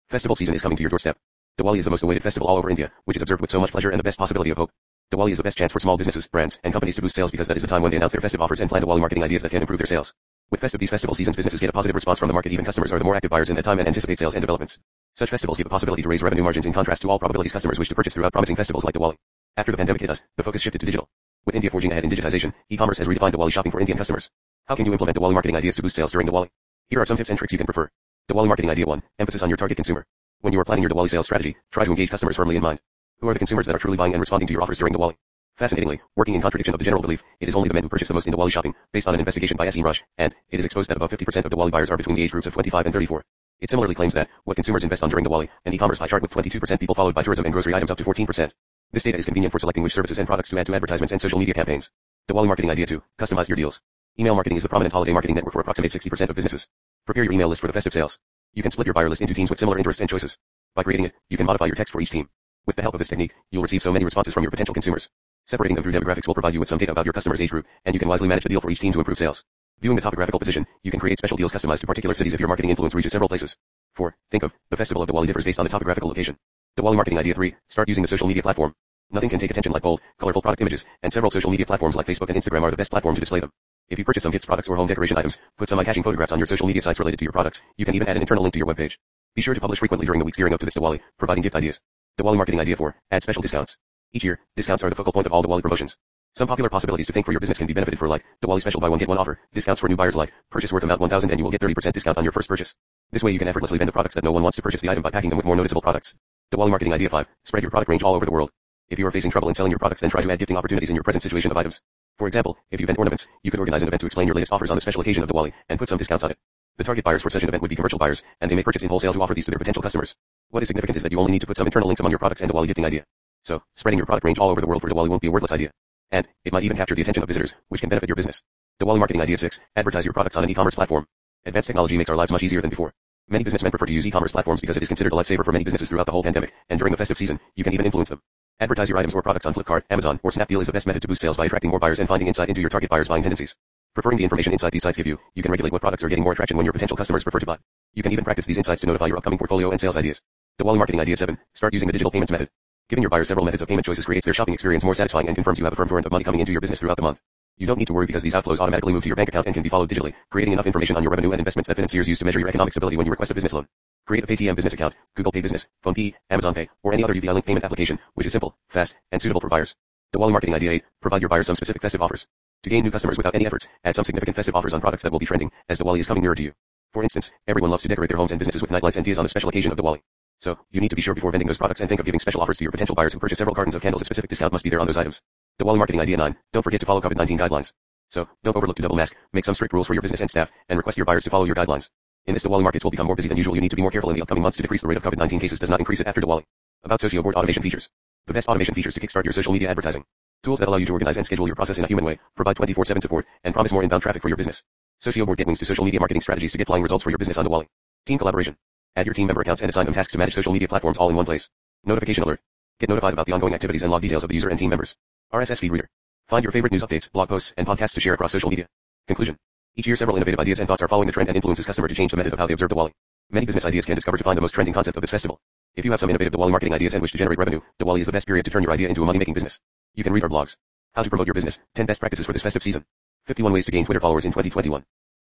Festival season is coming to your doorstep. Diwali is the most awaited festival all over India, which is observed with so much pleasure and the best possibility of hope. Diwali is the best chance for small businesses, brands, and companies to boost sales because that is the time when they announce their festive offers and plan Diwali marketing ideas that can improve their sales. With these festival seasons, businesses get a positive response from the market. Even customers are the more active buyers in that time and anticipate sales and developments. Such festivals give the possibility to raise revenue margins in contrast to all probabilities customers wish to purchase throughout promising festivals like Diwali. After the pandemic hit us, the focus shifted to digital. With India forging ahead in digitization, e-commerce has redefined Diwali shopping for Indian customers. How can you implement Diwali marketing ideas to boost sales during Diwali? Here are some tips and tricks you can prefer. Diwali marketing idea 1. Emphasis on your target consumer. When you are planning your Diwali sales strategy, try to engage customers firmly in mind. Who are the consumers that are truly buying and responding to your offers during Diwali? Fascinatingly, working in contradiction of the general belief, it is only the men who purchase the most in Diwali shopping, based on an investigation by SEMrush, and it is exposed that above 50% of Diwali buyers are between the age groups of 25 and 34. It similarly claims that what consumers invest on during Diwali, an e-commerce pie chart with 22% people followed by tourism and grocery items up to 14%. This data is convenient for selecting which services and products to add to advertisements and social media campaigns. Diwali marketing idea 2. Customize your deals. Email marketing is the prominent holiday marketing network for approximately 60% of businesses. Prepare your email list for the festive sales. You can split your buyer list into teams with similar interests and choices. By creating it, you can modify your text for each team. With the help of this technique, you'll receive so many responses from your potential consumers. Separating them through demographics will provide you with some data about your customer's age group, and you can wisely manage the deal for each team to improve sales. Viewing the topographical position, you can create special deals customized to particular cities if your marketing influence reaches several places. 4. Think of, the festival of Diwali differs based on the topographical location. Diwali marketing idea 3. Start using the social media platform. Nothing can take attention like bold, colorful product images, and several social media platforms like Facebook and Instagram are the best platform to display them. If you purchase some gifts, products, or home decoration items, put some eye-catching photographs on your social media sites related to your products. You can even add an internal link to your webpage. Be sure to publish frequently during the weeks gearing up to this Diwali, providing gift ideas. Diwali marketing idea 4. Add special discounts. Each year, discounts are the focal point of all Diwali promotions. Some popular possibilities to think for your business can be benefited for like Diwali special buy one get one offer, discounts for new buyers like purchase worth amount 1,000 and you will get 30% discount on your first purchase. This way you can effortlessly vend the products that no one wants to purchase the item by packing them with more noticeable products. Diwali marketing idea 5. Spread your product range all over the world. If you are facing trouble in selling your products, then try to add gifting opportunities in your present situation of items. For example, if you vend ornaments, you could organize an event to explain your latest offers on the special occasion of Diwali and put some discounts on it. The target buyers for such an event would be commercial buyers, and they may purchase in wholesale to offer these to their potential customers. What is significant is that you only need to put some internal links among your products and Diwali gifting idea. So, spreading your product range all over the world for Diwali won't be a worthless idea. And, it might even capture the attention of visitors, which can benefit your business. Diwali marketing idea 6. Advertise your products on an e-commerce platform. Advanced technology makes our lives much easier than before. Many businessmen prefer to use e-commerce platforms because it is considered a lifesaver for many businesses throughout the whole pandemic, and during the festive season, you can even influence them. Advertise your items or products on Flipkart, Amazon, or Snapdeal is the best method to boost sales by attracting more buyers and finding insight into your target buyers' buying tendencies. Preferring the information inside these sites give you, you can regulate what products are getting more traction when your potential customers prefer to buy. You can even practice these insights to notify your upcoming portfolio and sales ideas. Diwali marketing idea 7. Start using the digital payments method. Giving your buyers several methods of payment choices creates their shopping experience more satisfying and confirms you have a firm torrent of money coming into your business throughout the month. You don't need to worry because these outflows automatically move to your bank account and can be followed digitally, creating enough information on your revenue and investments that financiers use to measure your economic stability when you request a business loan. Create a Paytm business account, Google Pay Business, PhonePe, Amazon Pay, or any other UPI link payment application, which is simple, fast, and suitable for buyers. Diwali marketing idea 8. Provide your buyers some specific festive offers. To gain new customers without any efforts, add some significant festive offers on products that will be trending, as Diwali is coming nearer to you. For instance, everyone loves to decorate their homes and businesses with night lights and diyas on the special occasion of Diwali. So, you need to be sure before vending those products and think of giving special offers to your potential buyers who purchase several cartons of candles. A specific discount must be there on those items. Diwali marketing idea 9. Don't forget to follow COVID-19 guidelines. So, don't overlook to double mask, make some strict rules for your business and staff, and request your buyers to follow your guidelines. In this Diwali markets will become more busy than usual. You need to be more careful in the upcoming months to decrease the rate of COVID-19 cases does not increase it after Diwali. About Socio Board automation features. The best automation features to kickstart your social media advertising. Tools that allow you to organize and schedule your process in a human way, provide 24/7 support, and promise more inbound traffic for your business. Socio Board get wings to social media marketing strategies to get flying results for your business on Diwali. Team collaboration. Add your team member accounts and assign them tasks to manage social media platforms all in one place. Notification alert. Get notified about the ongoing activities and log details of the user and team members. RSS feed reader. Find your favorite news updates, blog posts, and podcasts to share across social media. Conclusion. Each year several innovative ideas and thoughts are following the trend and influences customer to change the method of how they observe Diwali. Many business ideas can discover to find the most trending concept of this festival. If you have some innovative Diwali marketing ideas and wish to generate revenue, Diwali is the best period to turn your idea into a money-making business. You can read our blogs. How to promote your business, 10 best practices for this festive season. 51 ways to gain Twitter followers in 2021.